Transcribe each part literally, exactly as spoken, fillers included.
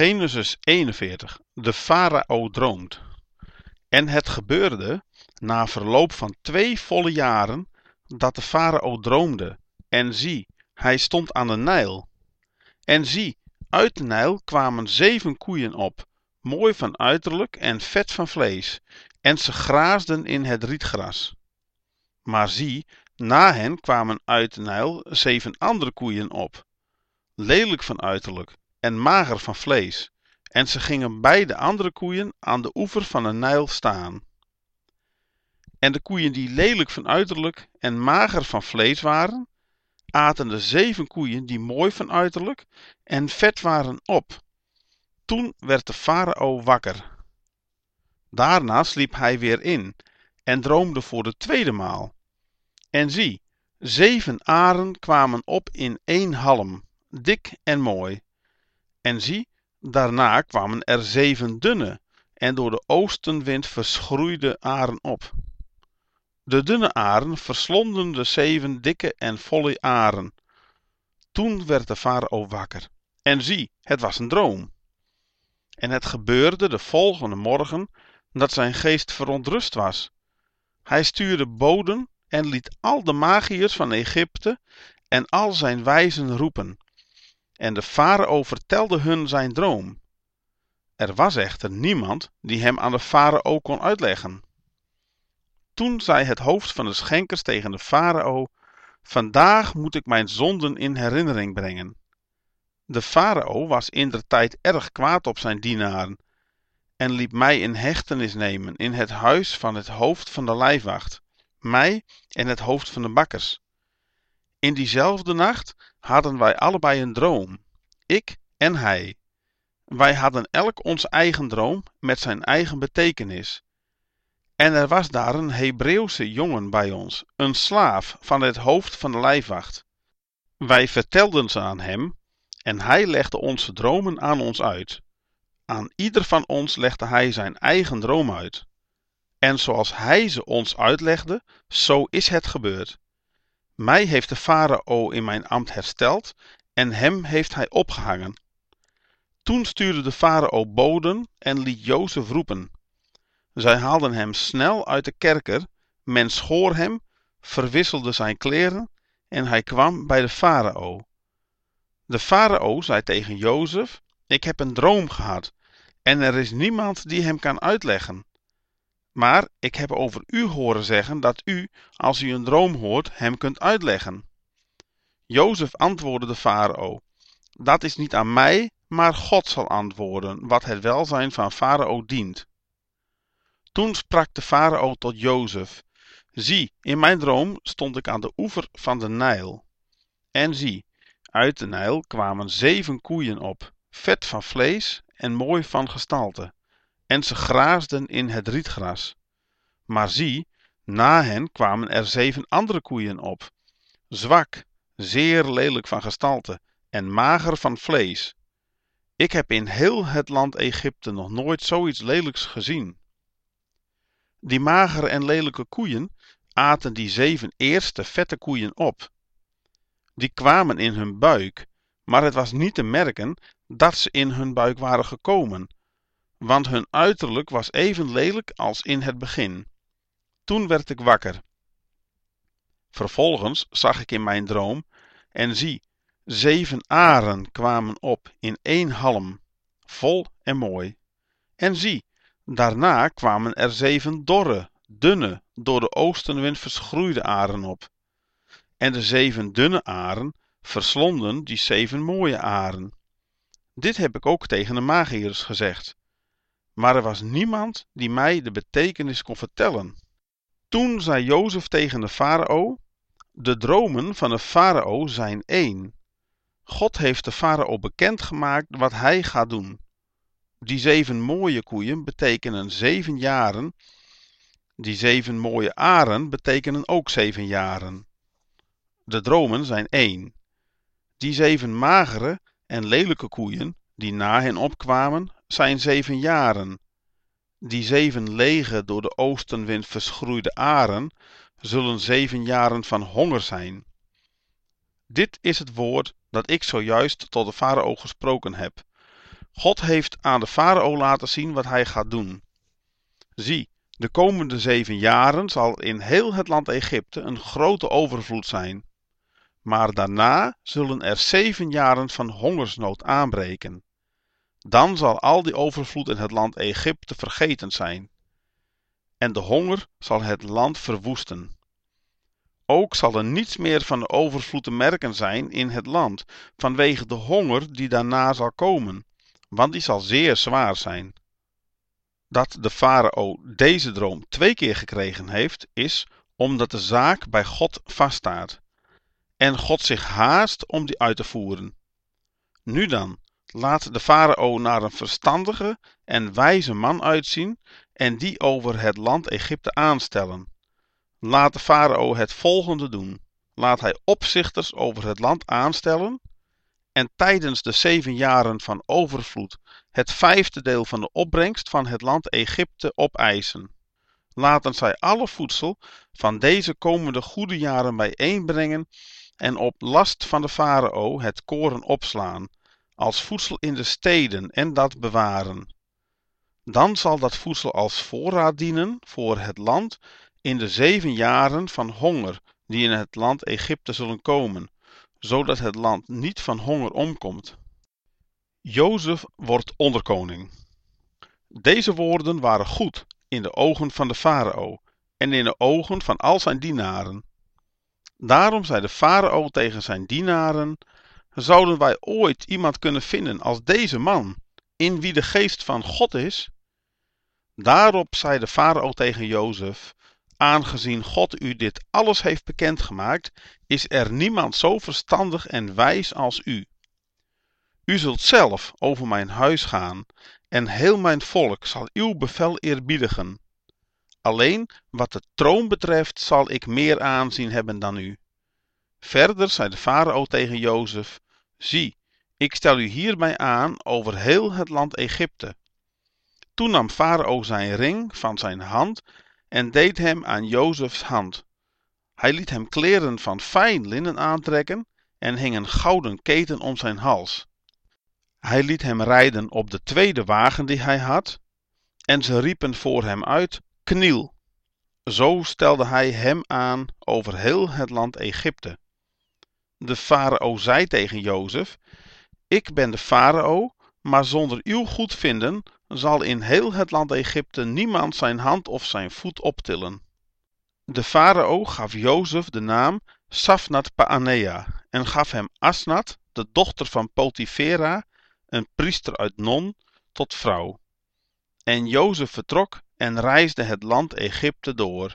Genesis eenenveertig. De farao droomt. En het gebeurde, na verloop van twee volle jaren, dat de farao droomde. En zie, hij stond aan de Nijl. En zie, uit de Nijl kwamen zeven koeien op, mooi van uiterlijk en vet van vlees, en ze graasden in het rietgras. Maar zie, na hen kwamen uit de Nijl zeven andere koeien op, lelijk van uiterlijk en mager van vlees, en ze gingen bij de andere koeien aan de oever van de Nijl staan. En de koeien die lelijk van uiterlijk en mager van vlees waren, aten de zeven koeien die mooi van uiterlijk en vet waren op. Toen werd de farao wakker. Daarna sliep hij weer in en droomde voor de tweede maal. En zie, zeven aren kwamen op in één halm, dik en mooi. En zie, daarna kwamen er zeven dunne en door de oostenwind verschroeide aren op. De dunne aren verslonden de zeven dikke en volle aren. Toen werd de farao wakker. En zie, het was een droom. En het gebeurde de volgende morgen dat zijn geest verontrust was. Hij stuurde boden en liet al de magiërs van Egypte en al zijn wijzen roepen. En de farao vertelde hun zijn droom. Er was echter niemand die hem aan de farao kon uitleggen. Toen zei het hoofd van de schenkers tegen de farao: Vandaag moet ik mijn zonden in herinnering brengen. De farao was indertijd erg kwaad op zijn dienaren en liet mij in hechtenis nemen in het huis van het hoofd van de lijfwacht, mij en het hoofd van de bakkers. In diezelfde nacht hadden wij allebei een droom, ik en hij. Wij hadden elk ons eigen droom met zijn eigen betekenis. En er was daar een Hebreeuwse jongen bij ons, een slaaf van het hoofd van de lijfwacht. Wij vertelden ze aan hem en hij legde onze dromen aan ons uit. Aan ieder van ons legde hij zijn eigen droom uit. En zoals hij ze ons uitlegde, zo is het gebeurd. Mij heeft de farao in mijn ambt hersteld en hem heeft hij opgehangen. Toen stuurde de farao boden en liet Jozef roepen. Zij haalden hem snel uit de kerker, men schoor hem, verwisselde zijn kleren en hij kwam bij de farao. De farao zei tegen Jozef: Ik heb een droom gehad en er is niemand die hem kan uitleggen. Maar ik heb over u horen zeggen dat u, als u een droom hoort, hem kunt uitleggen. Jozef antwoordde de farao: Dat is niet aan mij, maar God zal antwoorden wat het welzijn van farao dient. Toen sprak de farao tot Jozef: Zie, in mijn droom stond ik aan de oever van de Nijl. En zie, uit de Nijl kwamen zeven koeien op, vet van vlees en mooi van gestalte, en ze graasden in het rietgras. Maar zie, na hen kwamen er zeven andere koeien op, zwak, zeer lelijk van gestalte en mager van vlees. Ik heb in heel het land Egypte nog nooit zoiets lelijks gezien. Die magere en lelijke koeien aten die zeven eerste vette koeien op. Die kwamen in hun buik, maar het was niet te merken dat ze in hun buik waren gekomen, want hun uiterlijk was even lelijk als in het begin. Toen werd ik wakker. Vervolgens zag ik in mijn droom, en zie, zeven aren kwamen op in één halm, vol en mooi. En zie, daarna kwamen er zeven dorre, dunne, door de oostenwind verschroeide aren op. En de zeven dunne aren verslonden die zeven mooie aren. Dit heb ik ook tegen de magiërs gezegd. Maar er was niemand die mij de betekenis kon vertellen. Toen zei Jozef tegen de farao: De dromen van de farao zijn één. God heeft de farao bekendgemaakt wat hij gaat doen. Die zeven mooie koeien betekenen zeven jaren. Die zeven mooie aren betekenen ook zeven jaren. De dromen zijn één. Die zeven magere en lelijke koeien die na hen opkwamen, zijn zeven jaren. Die zeven lege door de oostenwind verschroeide aren zullen zeven jaren van honger zijn. Dit is het woord dat ik zojuist tot de farao gesproken heb. God heeft aan de farao laten zien wat hij gaat doen. Zie, de komende zeven jaren zal in heel het land Egypte een grote overvloed zijn. Maar daarna zullen er zeven jaren van hongersnood aanbreken. Dan zal al die overvloed in het land Egypte vergeten zijn. En de honger zal het land verwoesten. Ook zal er niets meer van de overvloed te merken zijn in het land, vanwege de honger die daarna zal komen, want die zal zeer zwaar zijn. Dat de farao deze droom twee keer gekregen heeft, is omdat de zaak bij God vaststaat en God zich haast om die uit te voeren. Nu dan, laat de farao naar een verstandige en wijze man uitzien en die over het land Egypte aanstellen. Laat de farao het volgende doen. Laat hij opzichters over het land aanstellen en tijdens de zeven jaren van overvloed het vijfde deel van de opbrengst van het land Egypte opeisen. Laten zij alle voedsel van deze komende goede jaren bijeenbrengen en op last van de farao het koren opslaan, als voedsel in de steden en dat bewaren. Dan zal dat voedsel als voorraad dienen voor het land in de zeven jaren van honger die in het land Egypte zullen komen, zodat het land niet van honger omkomt. Jozef wordt onderkoning. Deze woorden waren goed in de ogen van de farao en in de ogen van al zijn dienaren. Daarom zei de farao tegen zijn dienaren: zouden wij ooit iemand kunnen vinden als deze man, in wie de geest van God is? Daarop zei de farao tegen Jozef: aangezien God u dit alles heeft bekendgemaakt, is er niemand zo verstandig en wijs als u. U zult zelf over mijn huis gaan en heel mijn volk zal uw bevel eerbiedigen. Alleen wat de troon betreft zal ik meer aanzien hebben dan u. Verder zei de farao tegen Jozef: zie, ik stel u hierbij aan over heel het land Egypte. Toen nam farao zijn ring van zijn hand en deed hem aan Jozefs hand. Hij liet hem kleren van fijn linnen aantrekken en hing een gouden keten om zijn hals. Hij liet hem rijden op de tweede wagen die hij had, en ze riepen voor hem uit: kniel. Zo stelde hij hem aan over heel het land Egypte. De farao zei tegen Jozef: ik ben de farao, maar zonder uw goedvinden zal in heel het land Egypte niemand zijn hand of zijn voet optillen. De farao gaf Jozef de naam Safnat Paanea en gaf hem Asnat, de dochter van Potifera, een priester uit Non, tot vrouw. En Jozef vertrok en reisde het land Egypte door.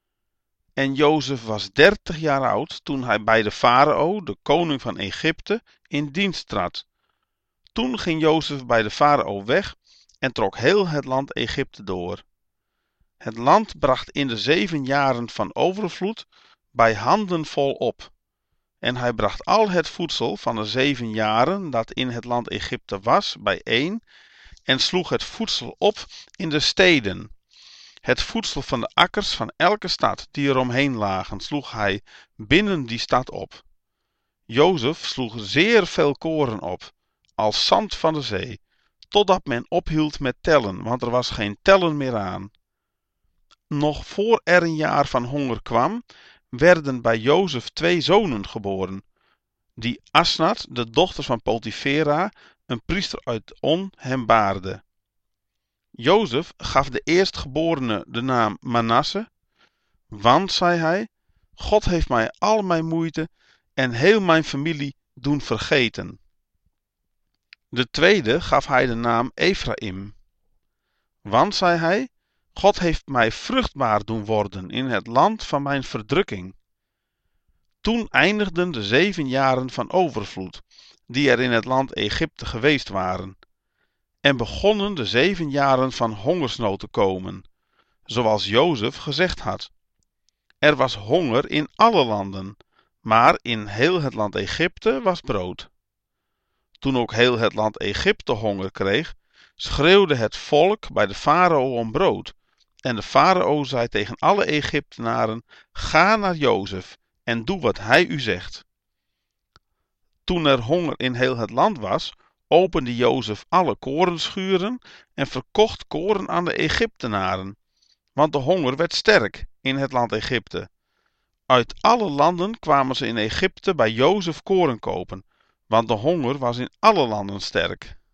En Jozef was dertig jaar oud toen hij bij de farao, de koning van Egypte, in dienst trad. Toen ging Jozef bij de farao weg en trok heel het land Egypte door. Het land bracht in de zeven jaren van overvloed bij handen vol op. En hij bracht al het voedsel van de zeven jaren dat in het land Egypte was bijeen en sloeg het voedsel op in de steden. Het voedsel van de akkers van elke stad die eromheen lagen sloeg hij binnen die stad op. Jozef sloeg zeer veel koren op, als zand van de zee, totdat men ophield met tellen, want er was geen tellen meer aan. Nog voor er een jaar van honger kwam, werden bij Jozef twee zonen geboren, die Asnat, de dochter van Potifera, een priester uit On, hem baarde. Jozef gaf de eerstgeborene de naam Manasse, want, zei hij, God heeft mij al mijn moeite en heel mijn familie doen vergeten. De tweede gaf hij de naam Ephraim, want, zei hij, God heeft mij vruchtbaar doen worden in het land van mijn verdrukking. Toen eindigden de zeven jaren van overvloed, die er in het land Egypte geweest waren, en begonnen de zeven jaren van hongersnood te komen, zoals Jozef gezegd had. Er was honger in alle landen, maar in heel het land Egypte was brood. Toen ook heel het land Egypte honger kreeg, schreeuwde het volk bij de farao om brood. En de farao zei tegen alle Egyptenaren: ga naar Jozef en doe wat hij u zegt. Toen er honger in heel het land was, opende Jozef alle korenschuren en verkocht koren aan de Egyptenaren, want de honger werd sterk in het land Egypte. Uit alle landen kwamen ze in Egypte bij Jozef koren kopen, want de honger was in alle landen sterk.